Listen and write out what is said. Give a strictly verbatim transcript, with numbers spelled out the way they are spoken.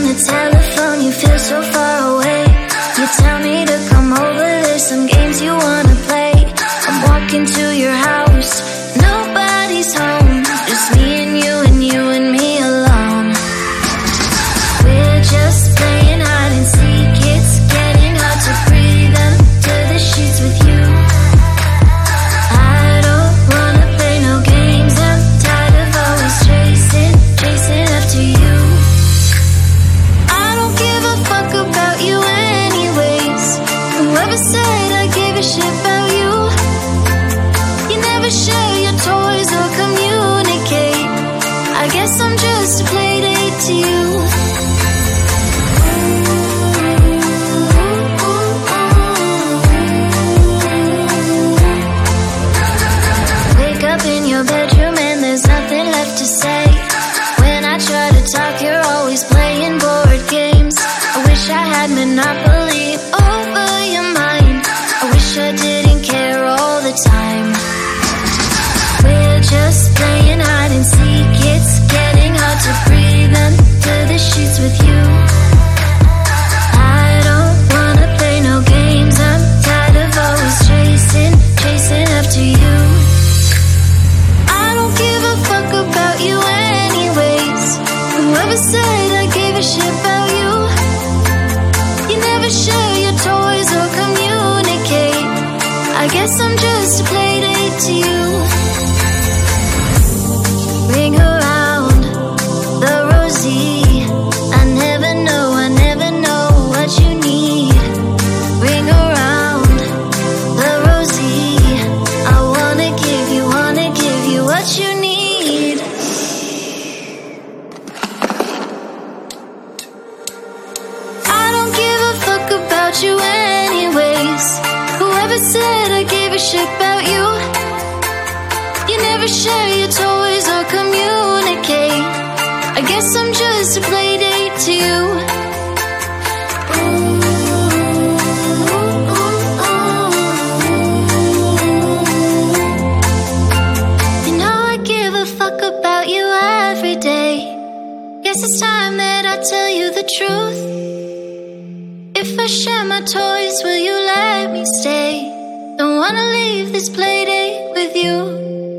the telephone, you feel so far away. You tell me to come over, there's some games you wanna play. I'm walking to your house, nobody's home, just me and you and you and me alone. We're just playing hide and seek, it's getting hard to breathe under the sheets with you. I don't wanna play no games, I'm tired of always chasing, chasing after you. I don't give a fuck about you anyways. Whoever said I gave a shit about you, you never share your toys or communicate. I guess I'm just a playdate to you. Wake up in your bedroom and there's nothing left to say. When I try to talk, you're always playing board games. I wish I had Monopoly over your mind. I wish I didn't care all the time. We're just playing hide and seek, it's getting hard to breathe under the sheets with you. I don't wanna play no games, I'm tired of always chasing, chasing after you. I don't give a fuck about you anyways. Whoever said I gave a shit about you, you never share your toys or communicate. I guess I'm just a playdate to you. Ring around the rosy, I never know, I never know what you need. Ring around the rosy, I wanna give you, wanna give you what you need. I don't give a fuck about you anyways. Whoever said I gave a shit about you, you never share your toys or communicate. I guess I'm just a playdate to you. You know I give a fuck about you every day. Guess it's time that I tell you the truth. If I share my toys, will you let me stay? Don't wanna leave this playdate with you.